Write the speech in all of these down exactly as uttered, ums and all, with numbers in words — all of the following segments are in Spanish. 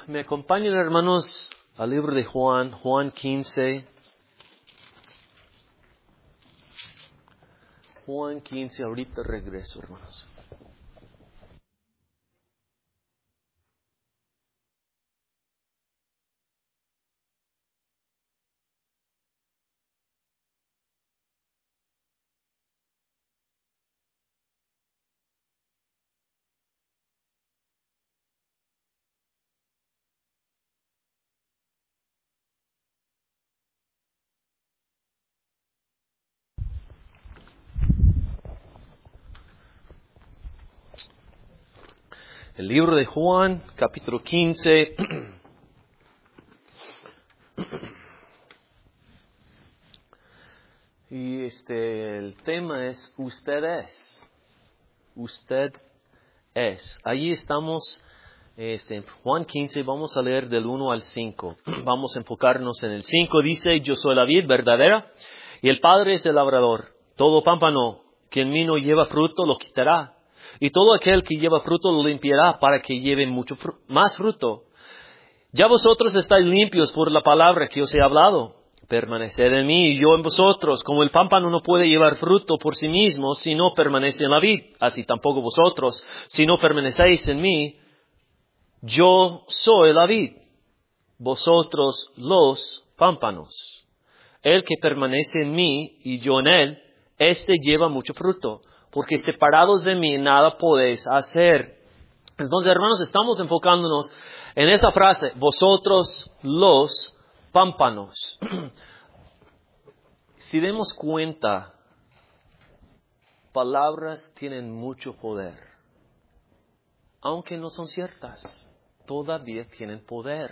Me acompañan, hermanos, al libro de Juan, Juan quince. Juan quince, ahorita regreso, hermanos. El libro de Juan, capítulo quince. Y este, el tema es usted es. Usted es. Allí estamos, este, en Juan quince, vamos a leer del uno al cinco. Vamos a enfocarnos en el cinco. Dice, yo soy la vid verdadera y el Padre es el labrador. Todo pámpano que en mí no lleva fruto lo quitará. Y todo aquel que lleva fruto lo limpiará para que lleve mucho fru- más fruto. Ya vosotros estáis limpios por la palabra que os he hablado. Permaneced en mí y yo en vosotros. Como el pámpano no puede llevar fruto por sí mismo si no permanece en la vid, así tampoco vosotros, si no permanecéis en mí. Yo soy la vid, vosotros los pámpanos. El que permanece en mí y yo en él, éste lleva mucho fruto, porque separados de mí nada podéis hacer. Entonces, hermanos, estamos enfocándonos en esa frase, vosotros los pámpanos. Si demos cuenta, palabras tienen mucho poder. Aunque no son ciertas, todavía tienen poder.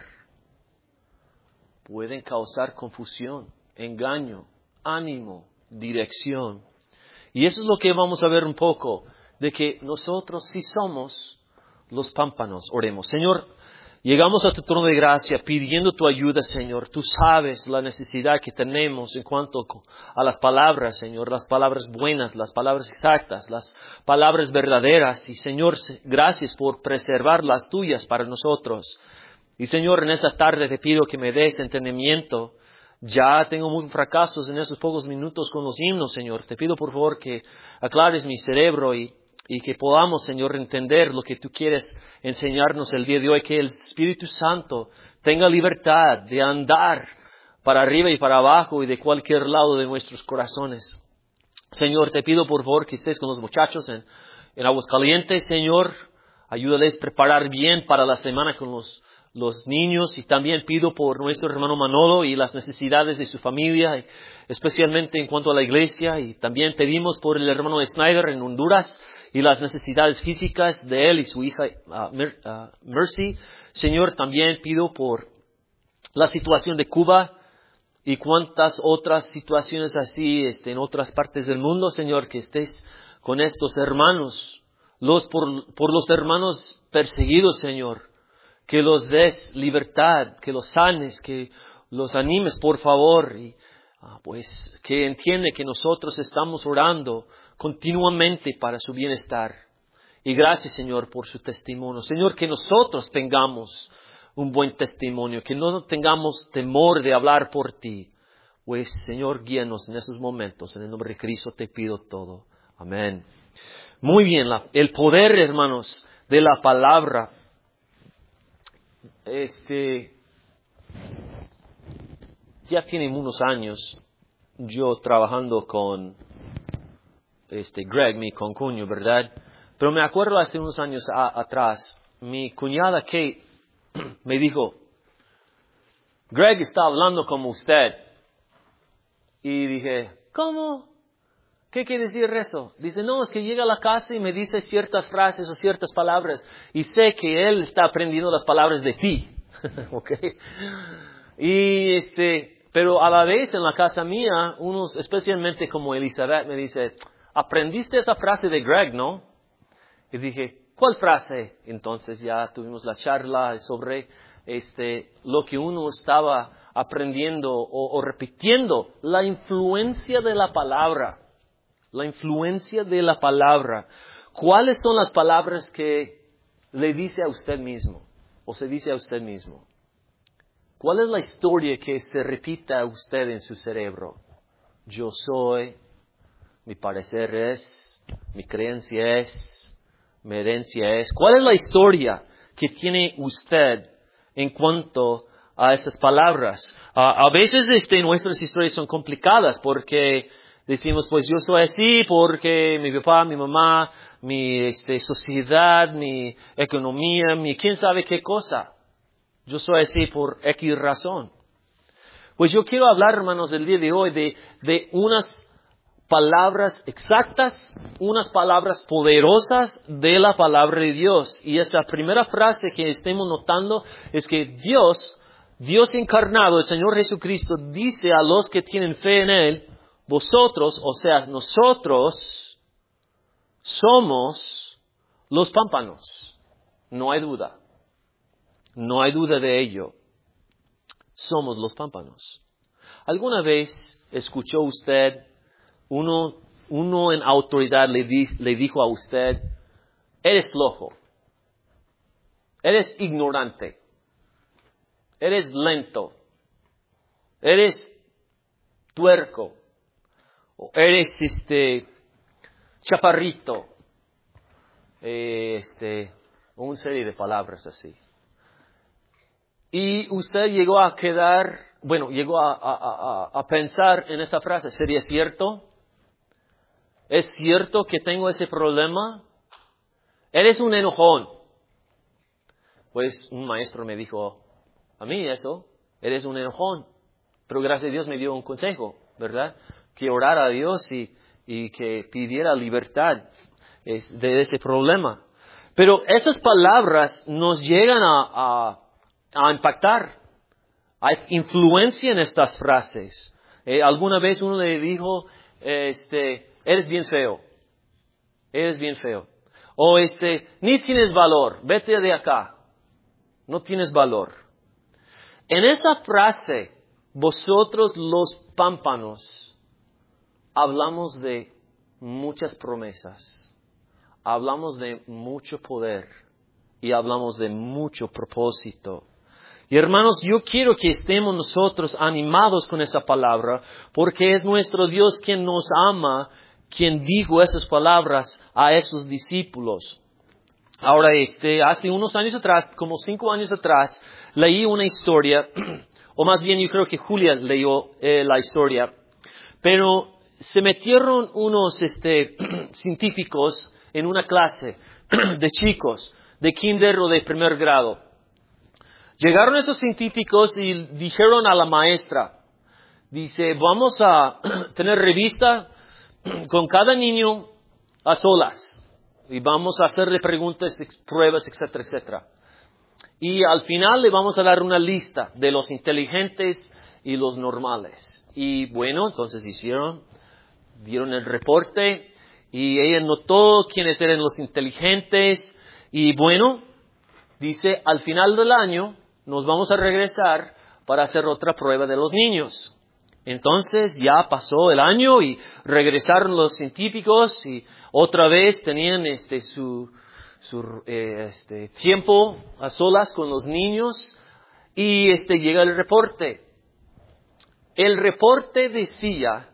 Pueden causar confusión, engaño, ánimo, dirección. Y eso es lo que vamos a ver un poco, de que nosotros sí somos los pámpanos. Oremos. Señor, llegamos a tu trono de gracia pidiendo tu ayuda, Señor. Tú sabes la necesidad que tenemos en cuanto a las palabras, Señor. Las palabras buenas, las palabras exactas, las palabras verdaderas. Y, Señor, gracias por preservar las tuyas para nosotros. Y, Señor, en esta tarde te pido que me des entendimiento. Ya tengo muchos fracasos en esos pocos minutos con los himnos, Señor. Te pido, por favor, que aclares mi cerebro y, y que podamos, Señor, entender lo que tú quieres enseñarnos el día de hoy. Que el Espíritu Santo tenga libertad de andar para arriba y para abajo y de cualquier lado de nuestros corazones. Señor, te pido, por favor, que estés con los muchachos en, en Aguascalientes, Señor. Ayúdales a preparar bien para la semana con los los niños, y también pido por nuestro hermano Manolo y las necesidades de su familia, especialmente en cuanto a la iglesia, y también pedimos por el hermano Snyder en Honduras y las necesidades físicas de él y su hija uh, Mer- uh, Mercy. Señor, también pido por la situación de Cuba y cuantas otras situaciones así este, en otras partes del mundo, Señor, que estés con estos hermanos, los por, por los hermanos perseguidos, Señor. Que los des libertad, que los sanes, que los animes, por favor. Y ah, pues que entiende que nosotros estamos orando continuamente para su bienestar. Y gracias, Señor, por su testimonio. Señor, que nosotros tengamos un buen testimonio, que no tengamos temor de hablar por ti. Pues, Señor, guíanos en esos momentos. En el nombre de Cristo te pido todo. Amén. Muy bien, la, el poder, hermanos, de la palabra. Este, ya tiene unos años yo trabajando con este Greg, mi concuño, ¿verdad? Pero me acuerdo hace unos años a, atrás, mi cuñada Kate me dijo, Greg está hablando como usted. Y dije, ¿cómo? ¿Qué quiere decir eso? Dice, no, es que llega a la casa y me dice ciertas frases o ciertas palabras y sé que él está aprendiendo las palabras de ti. Okay. Y este, pero a la vez en la casa mía, unos, especialmente como Elizabeth, me dice, aprendiste esa frase de Greg, ¿no? Y dije, ¿cuál frase? Entonces ya tuvimos la charla sobre este, lo que uno estaba aprendiendo o, o repitiendo, la influencia de la palabra, la influencia de la palabra. ¿Cuáles son las palabras que le dice a usted mismo? o se dice a usted mismo? ¿Cuál es la historia que se repita a usted en su cerebro? Yo soy, mi parecer es, mi creencia es, mi herencia es. ¿Cuál es la historia que tiene usted en cuanto a esas palabras? Uh, a veces este, nuestras historias son complicadas porque decimos, pues yo soy así porque mi papá, mi mamá, mi este, sociedad, mi economía, mi quién sabe qué cosa. Yo soy así por X razón. Pues yo quiero hablar, hermanos, el día de hoy de, de unas palabras exactas, unas palabras poderosas de la palabra de Dios. Y esa primera frase que estemos notando es que Dios, Dios encarnado, el Señor Jesucristo, dice a los que tienen fe en Él, vosotros, o sea, nosotros, somos los pámpanos. No hay duda. No hay duda de ello. Somos los pámpanos. ¿Alguna vez escuchó usted, uno, uno en autoridad le, di, le dijo a usted, eres flojo, eres ignorante, eres lento, eres tuerco, o eres este chaparrito, eh, este, una serie de palabras así? Y usted llegó a quedar, bueno, llegó a, a, a, a pensar en esa frase. ¿Sería cierto? ¿Es cierto que tengo ese problema? Eres un enojón. Pues un maestro me dijo a mí eso, eres un enojón. Pero gracias a Dios me dio un consejo, ¿verdad? Que orara a Dios y, y que pidiera libertad de ese problema. Pero esas palabras nos llegan a... a a impactar. Hay influencia en estas frases. Eh, alguna vez uno le dijo, este, eres bien feo. Eres bien feo. O este, ni tienes valor. Vete de acá. No tienes valor. En esa frase, vosotros los pámpanos, hablamos de muchas promesas. Hablamos de mucho poder. Y hablamos de mucho propósito. Y hermanos, yo quiero que estemos nosotros animados con esa palabra, porque es nuestro Dios quien nos ama, quien dijo esas palabras a esos discípulos. Ahora, este, hace unos años atrás, como cinco años atrás, leí una historia, o más bien yo creo que Julia leyó eh, la historia, pero se metieron unos este, científicos en una clase de chicos, de kinder o de primer grado. Llegaron esos científicos y dijeron a la maestra, dice, vamos a tener revista con cada niño a solas y vamos a hacerle preguntas, pruebas, etcétera, etcétera. Y al final le vamos a dar una lista de los inteligentes y los normales. Y bueno, entonces hicieron, dieron el reporte y ella notó quiénes eran los inteligentes y bueno, dice, al final del año nos vamos a regresar para hacer otra prueba de los niños. Entonces ya pasó el año y regresaron los científicos y otra vez tenían este su, su eh, este tiempo a solas con los niños y este llega el reporte. El reporte decía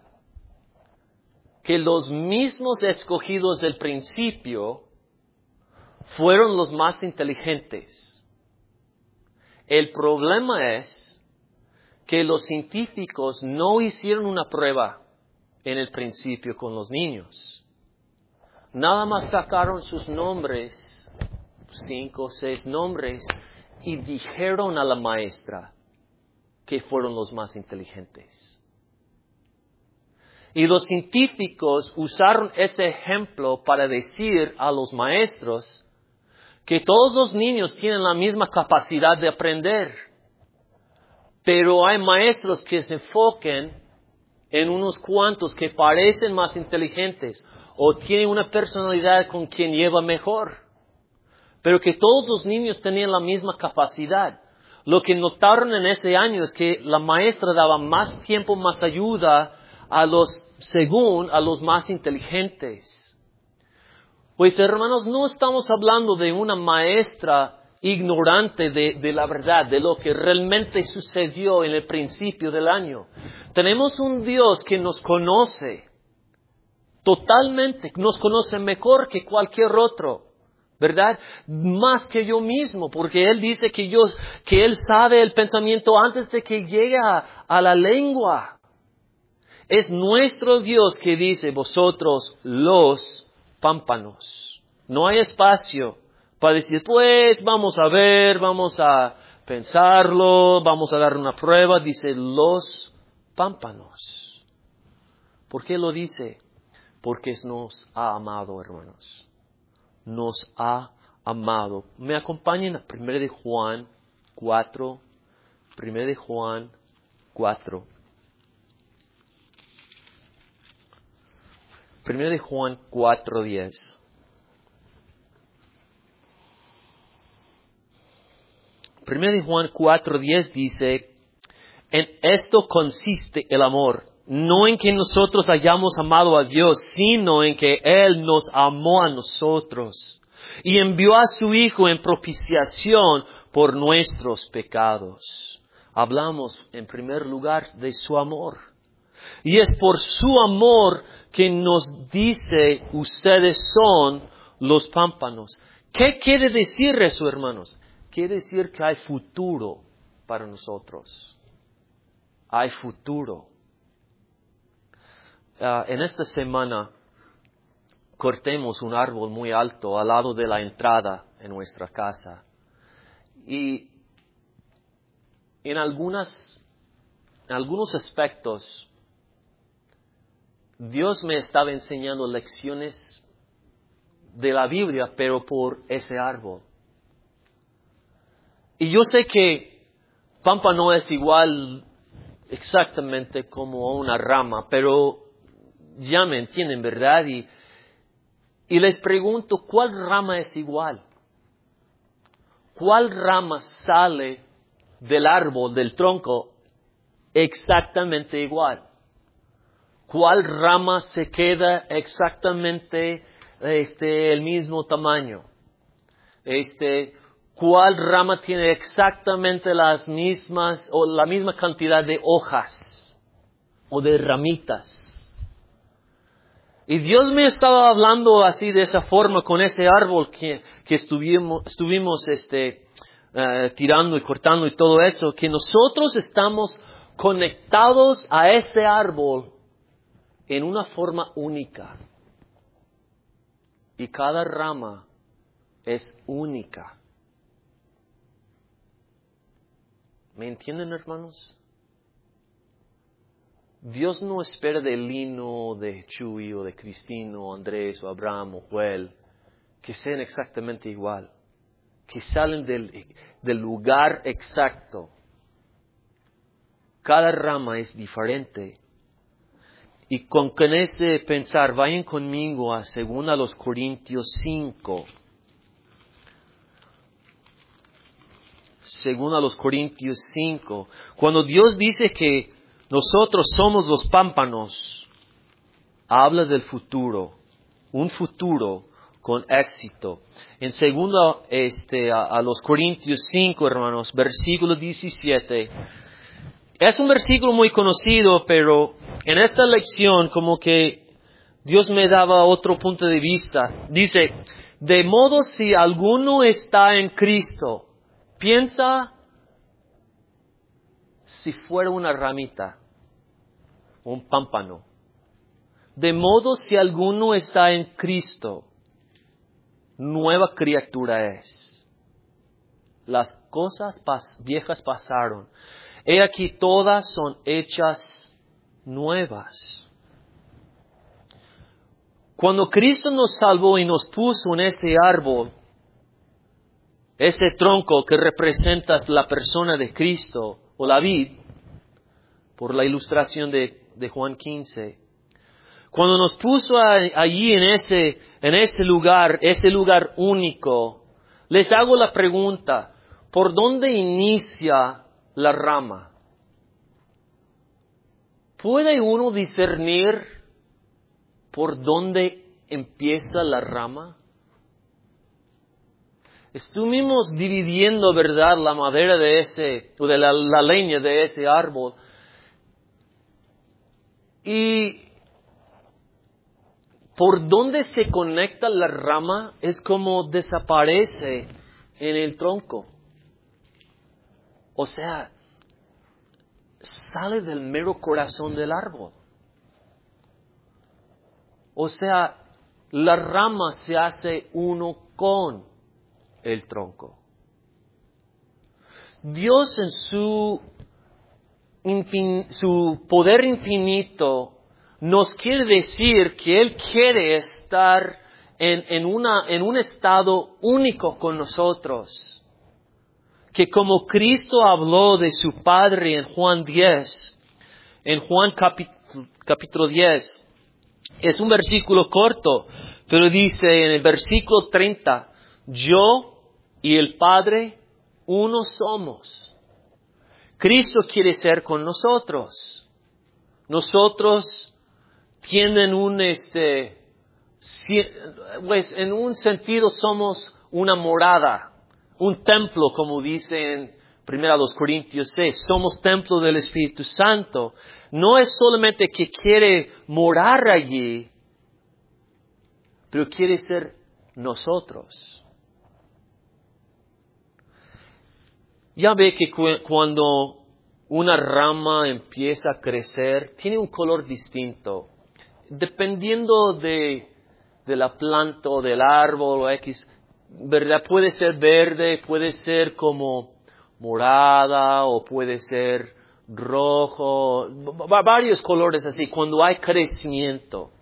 que los mismos escogidos del principio fueron los más inteligentes. El problema es que los científicos no hicieron una prueba en el principio con los niños. Nada más sacaron sus nombres, cinco o seis nombres, y dijeron a la maestra que fueron los más inteligentes. Y los científicos usaron ese ejemplo para decir a los maestros que todos los niños tienen la misma capacidad de aprender. Pero hay maestros que se enfoquen en unos cuantos que parecen más inteligentes o tienen una personalidad con quien lleva mejor. Pero que todos los niños tenían la misma capacidad. Lo que notaron en ese año es que la maestra daba más tiempo, más ayuda a los, según a los más inteligentes. Pues hermanos, no estamos hablando de una maestra ignorante de, de la verdad, de lo que realmente sucedió en el principio del año. Tenemos un Dios que nos conoce totalmente, nos conoce mejor que cualquier otro, ¿verdad? Más que yo mismo, porque Él dice que, yo, que Él sabe el pensamiento antes de que llegue a, a la lengua. Es nuestro Dios que dice, vosotros los pámpanos. No hay espacio para decir, pues vamos a ver, vamos a pensarlo, vamos a dar una prueba. Dice, los pámpanos. ¿Por qué lo dice? Porque nos ha amado, hermanos. Nos ha amado. Me acompañen a primera de Juan cuatro. primera de Juan cuatro. primera de Juan cuatro diez. primera de Juan cuatro diez dice, en esto consiste el amor, no en que nosotros hayamos amado a Dios, sino en que Él nos amó a nosotros y envió a su Hijo en propiciación por nuestros pecados. Hablamos en primer lugar de su amor. Y es por su amor que nos dice, ustedes son los pámpanos. ¿Qué quiere decir eso, hermanos? Quiere decir que hay futuro para nosotros. Hay futuro. Uh, en esta semana cortemos un árbol muy alto al lado de la entrada en nuestra casa. Y en algunas, en algunos aspectos, Dios me estaba enseñando lecciones de la Biblia, pero por ese árbol. Y yo sé que pámpano es igual exactamente como una rama, pero ya me entienden, ¿verdad? Y, y les pregunto, ¿cuál rama es igual? ¿Cuál rama sale del árbol, del tronco, exactamente igual? ¿Cuál rama se queda exactamente este, el mismo tamaño? Este, ¿cuál rama tiene exactamente las mismas o la misma cantidad de hojas o de ramitas? Y Dios me estaba hablando así de esa forma con ese árbol que, que estuvimos, estuvimos este, uh, tirando y cortando y todo eso, que nosotros estamos conectados a ese árbol en una forma única. Y cada rama es única. ¿Me entienden, hermanos? Dios no espera de Lino, de Chuy, o de Cristino, o Andrés, o Abraham, o Joel, que sean exactamente igual. Que salen del, del lugar exacto. Cada rama es diferente. Y con, con ese pensar, vayan conmigo a segunda los Corintios cinco. Segunda los Corintios cinco. Cuando Dios dice que nosotros somos los pámpanos, habla del futuro. Un futuro con éxito. En segunda este, a, a los Corintios cinco, hermanos, versículo diecisiete. Es un versículo muy conocido, pero en esta lección como que Dios me daba otro punto de vista. Dice, de modo si alguno está en Cristo, piensa si fuera una ramita, un pámpano. De modo si alguno está en Cristo, nueva criatura es. Las cosas pas- viejas pasaron. He aquí todas son hechas nuevas. Cuando Cristo nos salvó y nos puso en ese árbol, ese tronco que representa la persona de Cristo, o la vid, por la ilustración de, de Juan quince, cuando nos puso a, allí en ese, en ese lugar, ese lugar único, les hago la pregunta, ¿por dónde inicia la rama? ¿Puede uno discernir por dónde empieza la rama? estuvimos dividiendo, ¿verdad?, la madera de ese, o de la, la leña de ese árbol. Y por donde se conecta la rama es como desaparece en el tronco. O sea, sale del mero corazón del árbol. O sea, la rama se hace uno con el tronco. Dios en su, infin, su poder infinito nos quiere decir que Él quiere estar en, en, una, en un estado único con nosotros. Que como Cristo habló de su Padre en Juan diez, en Juan capítulo, capítulo diez, es un versículo corto, pero dice en el versículo treinta, yo y el Padre uno somos. Cristo quiere ser con nosotros. Nosotros tienen un, este, pues en un sentido somos una morada, un templo, como dice en primera Corintios seis, somos templo del Espíritu Santo. No es solamente que quiere morar allí, pero quiere ser nosotros. Ya ve que cu- cuando una rama empieza a crecer, tiene un color distinto. Dependiendo de, de la planta o del árbol o X, ¿verdad? Puede ser verde, puede ser como morada o puede ser rojo, v- varios colores así, cuando hay crecimiento.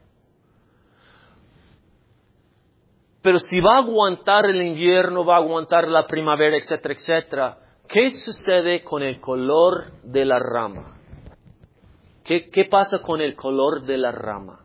Pero si va a aguantar el invierno, va a aguantar la primavera, etcétera, etcétera, ¿qué sucede con el color de la rama? ¿Qué, qué pasa con el color de la rama?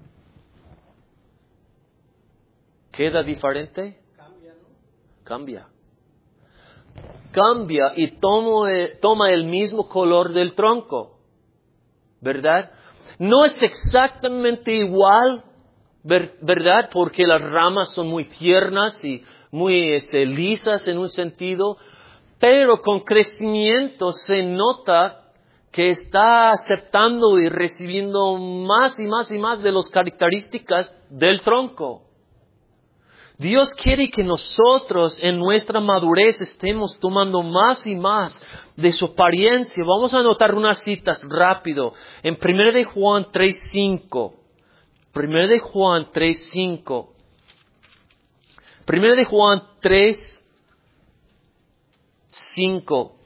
¿Queda diferente? Cambia, ¿no? Cambia. Cambia y toma, toma el mismo color del tronco, ¿verdad? No es exactamente igual, ¿verdad? Porque las ramas son muy tiernas y muy este, lisas en un sentido, pero con crecimiento se nota que está aceptando y recibiendo más y más y más de las características del tronco. Dios quiere que nosotros en nuestra madurez estemos tomando más y más de su apariencia. Vamos a anotar unas citas rápido. En primera de Juan tres cinco. primera de Juan tres cinco. primera de Juan tres cinco.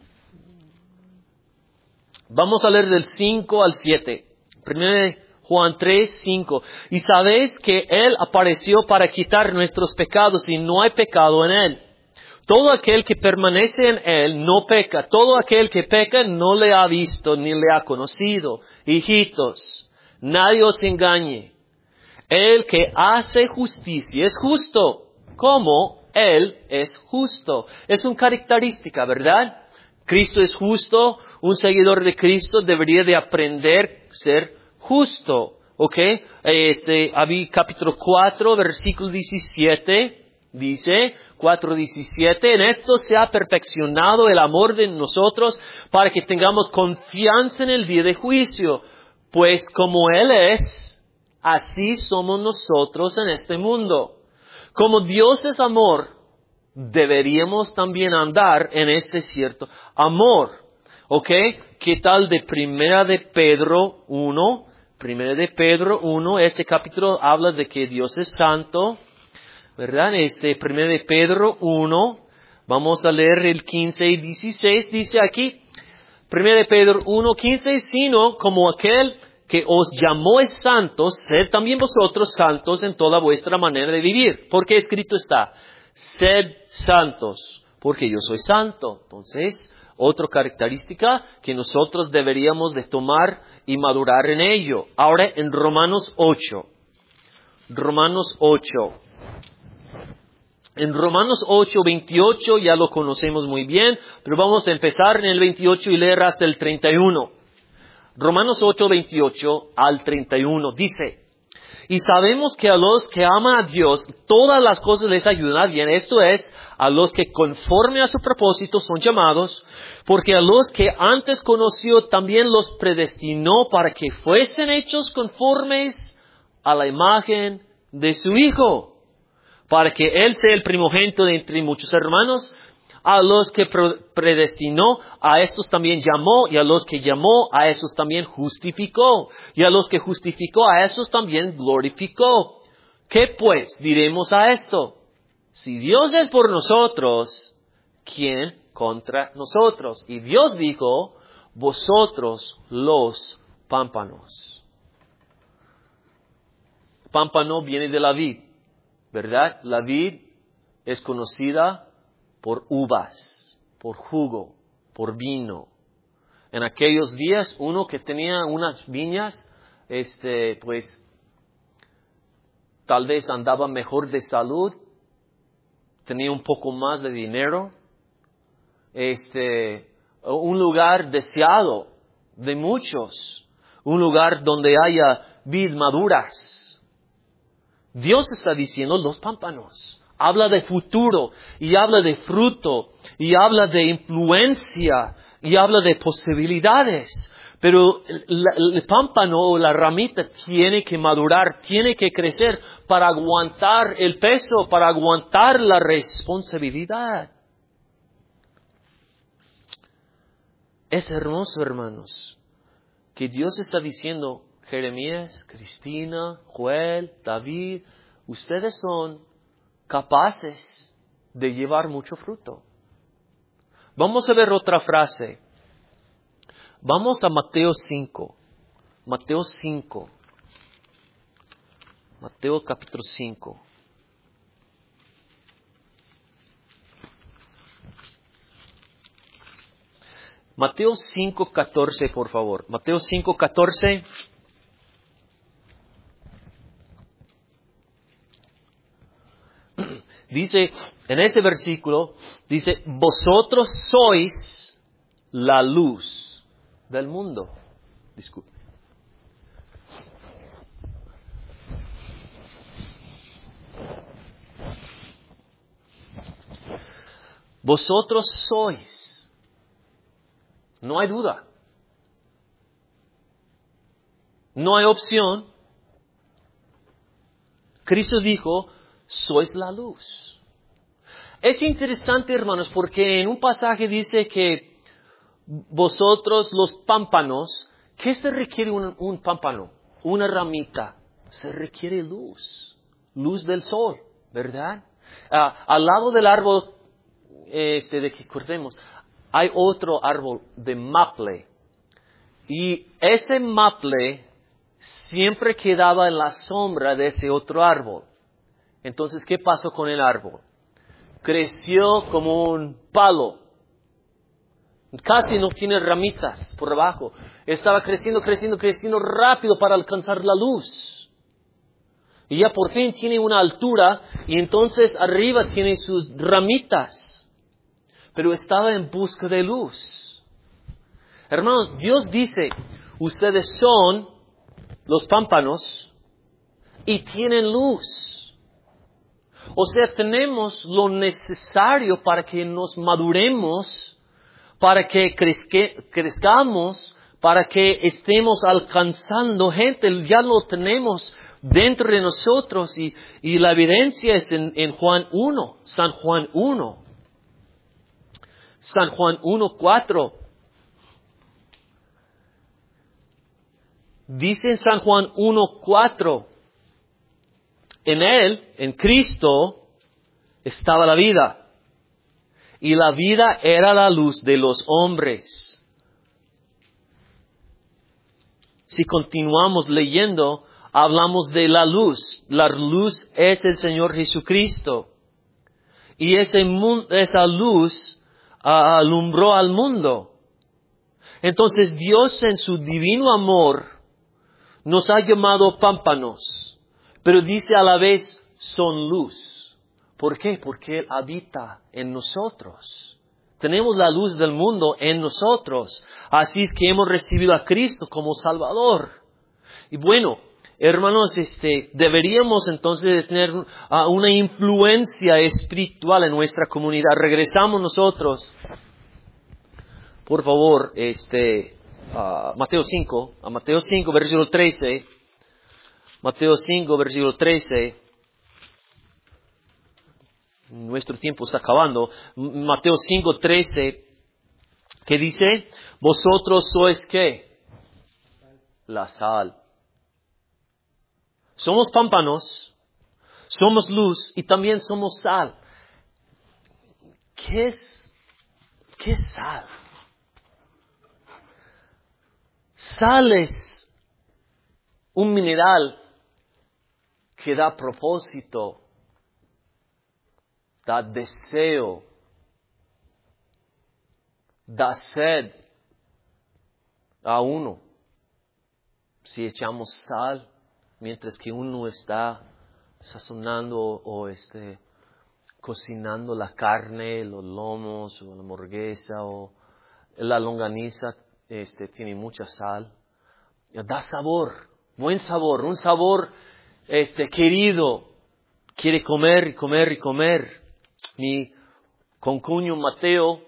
Vamos a leer del cinco al siete. primera de Juan tres cinco. Y sabéis que Él apareció para quitar nuestros pecados y no hay pecado en Él. Todo aquel que permanece en Él no peca. Todo aquel que peca no le ha visto ni le ha conocido. Hijitos, nadie os engañe. El que hace justicia es justo, como Él es justo. Es una característica, ¿verdad? Cristo es justo. Un seguidor de Cristo debería de aprender a ser justo, ¿ok? Este, Abí, capítulo cuatro, versículo diecisiete, dice, cuatro diecisiete, en esto se ha perfeccionado el amor de nosotros para que tengamos confianza en el día de juicio, pues como Él es, así somos nosotros en este mundo. Como Dios es amor, deberíamos también andar en este cierto amor, ¿ok? ¿Qué tal de primera de Pedro uno? Primera de Pedro uno, este capítulo habla de que Dios es santo, ¿verdad? Este, primera de Pedro uno, vamos a leer el quince y dieciséis, dice aquí, primera de Pedro uno, quince, sino como aquel que os llamó es santo, sed también vosotros santos en toda vuestra manera de vivir, porque escrito está, sed santos, porque yo soy santo. Entonces, otra característica que nosotros deberíamos de tomar y madurar en ello. Ahora en Romanos ocho. Romanos ocho. En Romanos ocho, veintiocho ya lo conocemos muy bien, pero vamos a empezar en el veintiocho y leer hasta el treinta y uno. Romanos ocho, veintiocho al treinta y uno dice, Y sabemos que a los que aman a Dios, todas las cosas les ayudan bien. Esto es, a los que conforme a su propósito son llamados, porque a los que antes conoció también los predestinó para que fuesen hechos conformes a la imagen de su Hijo, para que Él sea el primogénito de entre muchos hermanos. A los que predestinó, a estos también llamó, y a los que llamó, a esos también justificó, y a los que justificó, a esos también glorificó. ¿Qué pues diremos a esto? Si Dios es por nosotros, ¿quién contra nosotros? Y Dios dijo, vosotros los pámpanos. Pámpano viene de la vid, ¿verdad? La vid es conocida por uvas, por jugo, por vino. En aquellos días, uno que tenía unas viñas, este, pues, tal vez andaba mejor de salud, tenía un poco más de dinero, este, un lugar deseado de muchos, un lugar donde haya vid maduras. Dios está diciendo los pámpanos. Habla de futuro, y habla de fruto, y habla de influencia, y habla de posibilidades. Pero el, el pámpano o la ramita tiene que madurar, tiene que crecer para aguantar el peso, para aguantar la responsabilidad. Es hermoso, hermanos, que Dios está diciendo, Jeremías, Cristina, Joel, David, ustedes son capaces de llevar mucho fruto. Vamos a ver otra frase. Vamos a Mateo cinco. Mateo cinco. Mateo capítulo cinco. Mateo cinco, catorce, por favor. Mateo cinco, catorce. Dice, en ese versículo, dice, vosotros sois la luz del mundo. Disculpe. Vosotros sois. No hay duda. No hay opción. Cristo dijo, sois la luz. Es interesante, hermanos, porque en un pasaje dice que vosotros los pámpanos, ¿qué se requiere un, un pámpano? Una ramita. Se requiere luz. Luz del sol, ¿verdad? Uh, al lado del árbol este, de que cortemos, hay otro árbol de maple. Y ese maple siempre quedaba en la sombra de ese otro árbol. Entonces, ¿qué pasó con el árbol? Creció como un palo. Casi no tiene ramitas por abajo. Estaba creciendo, creciendo, creciendo rápido para alcanzar la luz. Y ya por fin tiene una altura y entonces arriba tiene sus ramitas. Pero estaba en busca de luz. Hermanos, Dios dice, ustedes son los pámpanos y tienen luz. O sea, tenemos lo necesario para que nos maduremos, para que crezque, crezcamos, para que estemos alcanzando gente. Ya lo tenemos dentro de nosotros y, y la evidencia es en, en Juan uno, San Juan uno. San Juan uno, cuatro. Dice en San Juan uno, cuatro. En Él, en Cristo, estaba la vida. Y la vida era la luz de los hombres. Si continuamos leyendo, hablamos de la luz. La luz es el Señor Jesucristo. Y ese, esa luz uh, alumbró al mundo. Entonces Dios en su divino amor nos ha llamado pámpanos. Pero dice a la vez, son luz. ¿Por qué? Porque Él habita en nosotros. Tenemos la luz del mundo en nosotros. Así es que hemos recibido a Cristo como Salvador. Y bueno, hermanos, este, deberíamos entonces tener uh, una influencia espiritual en nuestra comunidad. Regresamos nosotros, por favor, este, uh, Mateo cinco, a Mateo cinco, versículo trece. Mateo cinco, versículo trece. Nuestro tiempo está acabando. Mateo cinco, trece. ¿Qué dice? Vosotros sois ¿qué? La sal. Somos pámpanos, somos luz y también somos sal. ¿Qué es, qué es sal? Sal es un mineral que da propósito, da deseo, da sed a uno. Si echamos sal, mientras que uno está sazonando o, o este, cocinando la carne, los lomos, o la hamburguesa, o la longaniza, este, tiene mucha sal. Da sabor, buen sabor, un sabor este, querido. Quiere comer y comer y comer. Mi concuño Mateo,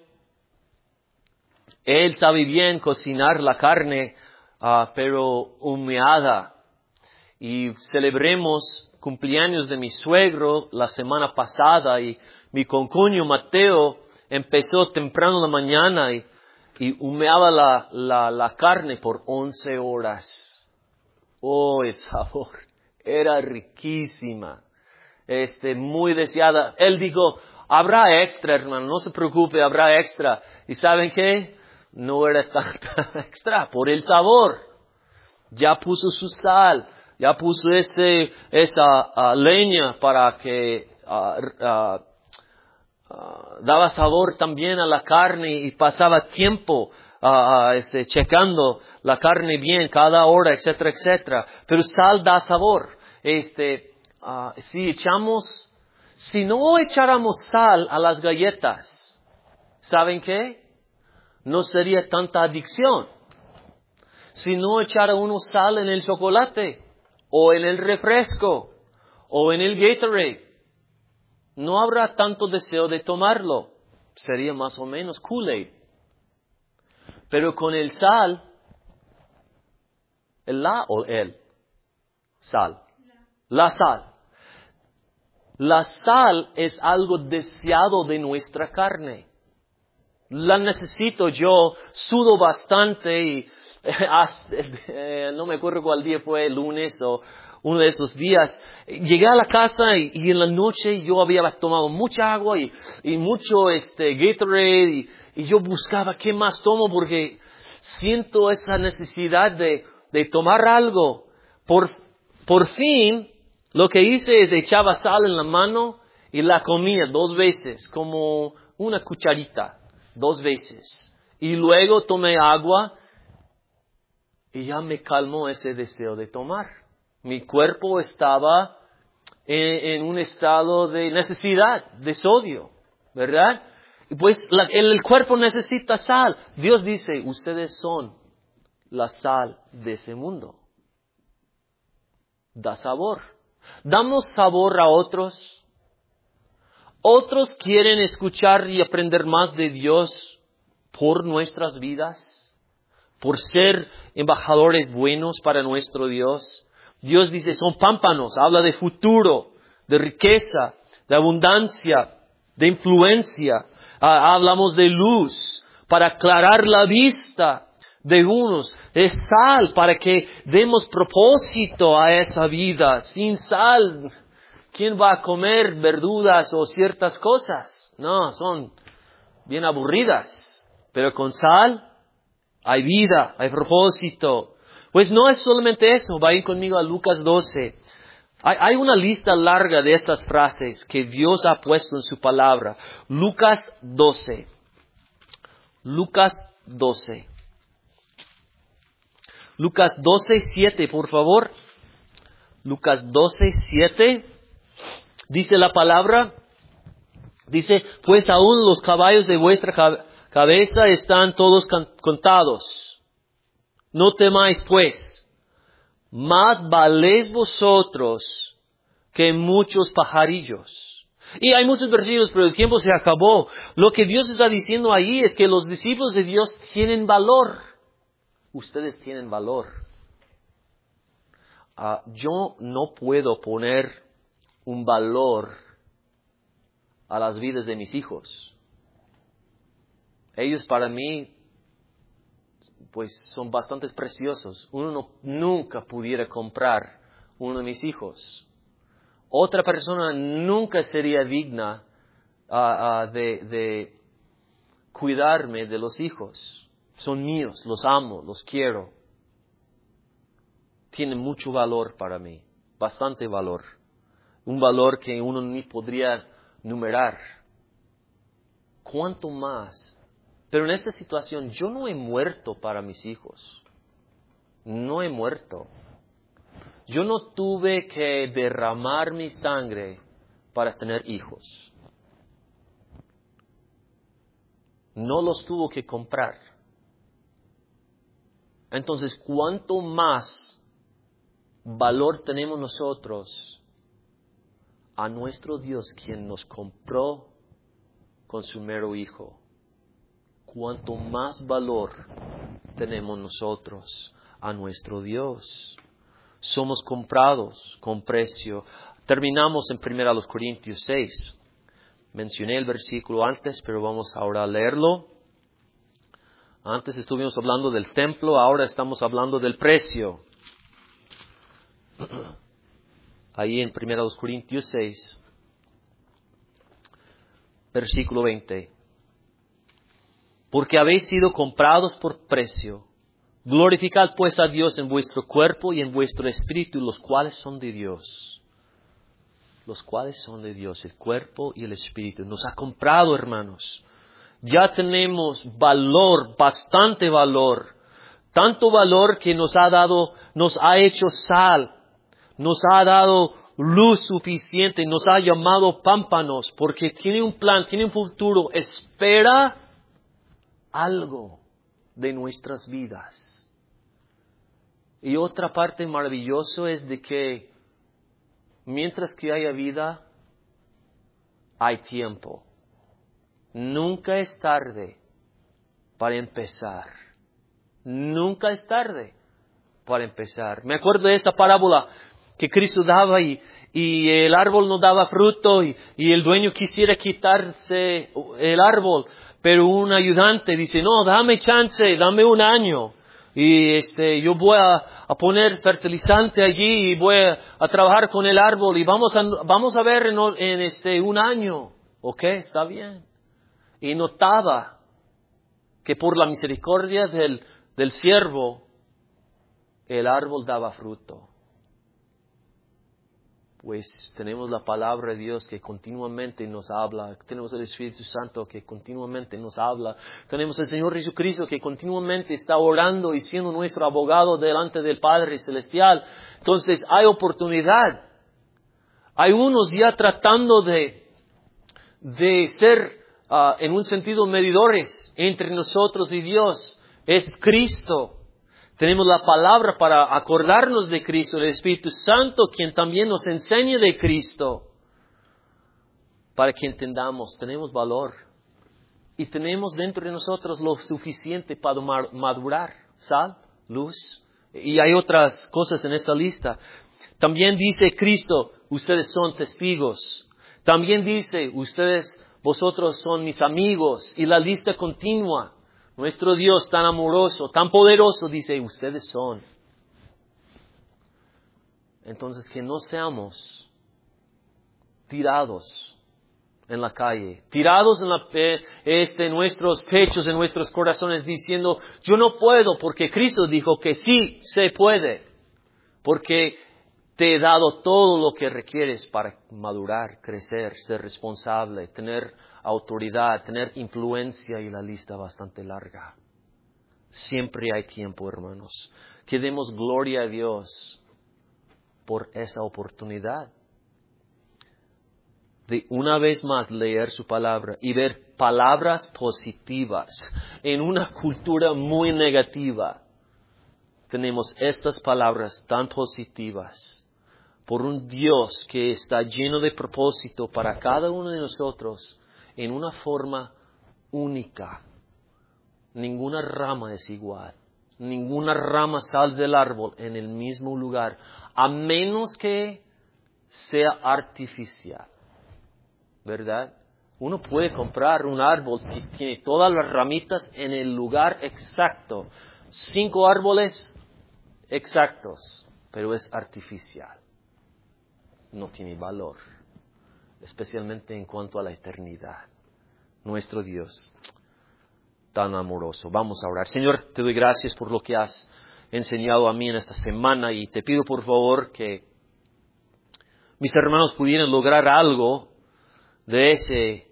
él sabe bien cocinar la carne, uh, pero humeada. Y celebremos cumpleaños de mi suegro la semana pasada y mi concuño Mateo empezó temprano en la mañana y, y humeaba la, la, la carne por once horas. Oh, el sabor era riquísima, este, muy deseada. Él dijo, habrá extra, hermano, no se preocupe, habrá extra. ¿Y saben qué? No era tan extra por el sabor. Ya puso su sal. Ya puso ese, esa uh, leña para que uh, uh, uh, daba sabor también a la carne y pasaba tiempo uh, uh, este, checando la carne bien cada hora, etcétera, etcétera. Pero sal da sabor. Este, uh, si echamos, si no echáramos sal a las galletas, ¿saben qué? No sería tanta adicción. Si no echara uno sal en el chocolate, o en el refresco, o en el Gatorade, no habrá tanto deseo de tomarlo. Sería más o menos Kool-Aid. Pero con el sal, el la o el, sal, la sal. La sal es algo deseado de nuestra carne. La necesito yo, sudo bastante y no me acuerdo cuál día fue, el lunes o uno de esos días. Llegué a la casa y, y en la noche yo había tomado mucha agua y, y mucho este Gatorade y, y yo buscaba qué más tomo porque siento esa necesidad de, de tomar algo. Por, por fin, lo que hice es echaba sal en la mano y la comía dos veces, como una cucharita, dos veces. Y luego tomé agua. Y ya me calmó ese deseo de tomar. Mi cuerpo estaba en, en un estado de necesidad, de sodio, ¿verdad? Y pues la, el, el cuerpo necesita sal. Dios dice, ustedes son la sal de ese mundo. Da sabor. Damos sabor a otros. Otros quieren escuchar y aprender más de Dios por nuestras vidas. Por ser embajadores buenos para nuestro Dios. Dios dice, son pámpanos, habla de futuro, de riqueza, de abundancia, de influencia. Ah, hablamos de luz, para aclarar la vista de unos. Es sal, para que demos propósito a esa vida. Sin sal, ¿quién va a comer verduras o ciertas cosas? No, son bien aburridas. Pero con sal, hay vida, hay propósito. Pues no es solamente eso. Vayan conmigo a Lucas doce. Hay, hay una lista larga de estas frases que Dios ha puesto en su palabra. Lucas doce. Lucas doce. Lucas doce, siete, por favor. Lucas doce, siete. Dice la palabra. Dice, pues aún los caballos de vuestra cabeza. cabeza están todos contados. No temáis pues, más valéis vosotros que muchos pajarillos. Y hay muchos versículos, pero el tiempo se acabó. Lo que Dios está diciendo ahí es que los discípulos de Dios tienen valor. Ustedes tienen valor. Uh, yo no puedo poner un valor a las vidas de mis hijos. Ellos para mí, pues son bastante preciosos. Uno no, nunca pudiera comprar uno de mis hijos. Otra persona nunca sería digna uh, uh, de, de cuidarme de los hijos. Son míos, los amo, los quiero. Tienen mucho valor para mí, bastante valor. Un valor que uno ni podría numerar. ¿Cuánto más? Pero en esta situación yo no he muerto para mis hijos. No he muerto. Yo no tuve que derramar mi sangre para tener hijos. No los tuvo que comprar. Entonces, ¿cuánto más valor tenemos nosotros a nuestro Dios, quien nos compró con su mero Hijo? Cuánto más valor tenemos nosotros a nuestro Dios. Somos comprados con precio. Terminamos en primera Corintios seis. Mencioné el versículo antes, pero vamos ahora a leerlo. Antes estuvimos hablando del templo, ahora estamos hablando del precio. Ahí en primera Corintios seis, versículo veinte. Porque habéis sido comprados por precio. Glorificad pues a Dios en vuestro cuerpo y en vuestro espíritu, los cuales son de Dios. Los cuales son de Dios, el cuerpo y el espíritu. Nos ha comprado, hermanos. Ya tenemos valor, bastante valor. Tanto valor que nos ha dado, nos ha hecho sal. Nos ha dado luz suficiente, nos ha llamado pámpanos, porque tiene un plan, tiene un futuro, espera algo de nuestras vidas. Y otra parte maravillosa es de que mientras que haya vida, hay tiempo. Nunca es tarde para empezar. Nunca es tarde para empezar. Me acuerdo de esa parábola que Cristo daba y, y el árbol no daba fruto y, y el dueño quisiera quitarse el árbol, pero un ayudante dice, no, dame chance, dame un año y este, yo voy a, a poner fertilizante allí y voy a, a trabajar con el árbol y vamos a, vamos a ver en, en este, un año. Ok, está bien. Y notaba que por la misericordia del, del siervo, el árbol daba fruto. Pues tenemos la palabra de Dios que continuamente nos habla. Tenemos el Espíritu Santo que continuamente nos habla. Tenemos el Señor Jesucristo que continuamente está orando y siendo nuestro abogado delante del Padre Celestial. Entonces hay oportunidad. Hay unos ya tratando de, de ser uh, en un sentido medidores entre nosotros y Dios. Es Cristo. Tenemos la palabra para acordarnos de Cristo, el Espíritu Santo, quien también nos enseña de Cristo, para que entendamos, tenemos valor y tenemos dentro de nosotros lo suficiente para madurar, sal, luz, y hay otras cosas en esta lista. También dice Cristo, ustedes son testigos. También dice, ustedes, vosotros son mis amigos, y la lista continúa. Nuestro Dios tan amoroso, tan poderoso, dice, ustedes son. Entonces, que no seamos tirados en la calle, tirados en la, eh, este, nuestros pechos, en nuestros corazones, diciendo, yo no puedo, porque Cristo dijo que sí se puede, porque te he dado todo lo que requieres para madurar, crecer, ser responsable, tener autoridad, tener influencia, y la lista bastante larga. Siempre hay tiempo, hermanos. Que demos gloria a Dios por esa oportunidad de una vez más leer su palabra y ver palabras positivas en una cultura muy negativa. tenemos estas palabras tan positivas por un Dios que está lleno de propósito para cada uno de nosotros en una forma única. Ninguna rama es igual. Ninguna rama sale del árbol en el mismo lugar, a menos que sea artificial. ¿Verdad? Uno puede comprar un árbol que tiene todas las ramitas en el lugar exacto. Cinco árboles exactos, pero es artificial. No tiene valor, especialmente en cuanto a la eternidad. Nuestro Dios, tan amoroso. Vamos a orar. Señor, te doy gracias por lo que has enseñado a mí en esta semana y te pido por favor que mis hermanos pudieran lograr algo de ese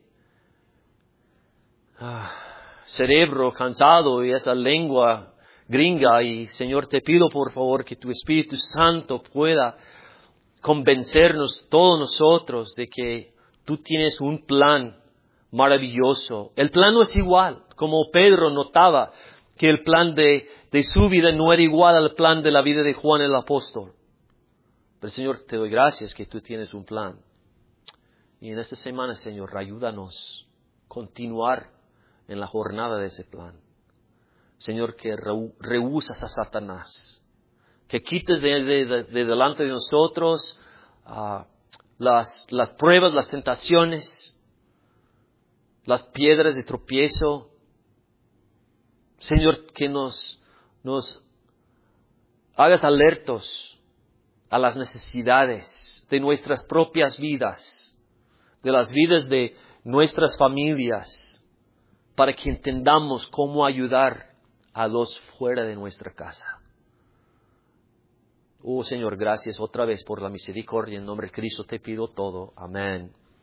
ah, cerebro cansado y esa lengua gringa. Y Señor, te pido por favor que tu Espíritu Santo pueda convencernos todos nosotros de que tú tienes un plan maravilloso. El plan no es igual, como Pedro notaba que el plan de, de su vida no era igual al plan de la vida de Juan el apóstol. Pero Señor, te doy gracias que tú tienes un plan. Y en esta semana, Señor, ayúdanos a continuar en la jornada de ese plan. Señor, que rehusas a Satanás, que quites de, de, de delante de nosotros uh, las, las pruebas, las tentaciones, las piedras de tropiezo. Señor, que nos, nos hagas alertos a las necesidades de nuestras propias vidas, de las vidas de nuestras familias, para que entendamos cómo ayudar a los fuera de nuestra casa. Oh Señor, gracias otra vez por la misericordia. En nombre de Cristo te pido todo. Amén.